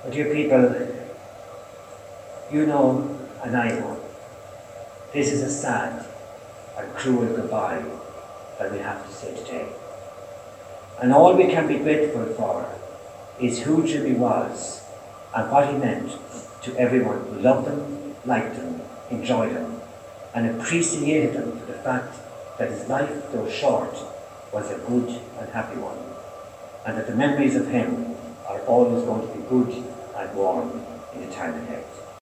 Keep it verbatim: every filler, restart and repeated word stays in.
But dear people, you know and I know, this is a sad and cruel goodbye that we have to say today. And all we can be grateful for is who Jimmy was and what he meant to everyone who loved him, liked him, enjoyed him, and appreciated him for the fact that his life, though short, was a good and happy one, and that the memories of him are always going to be good and warm in the time ahead.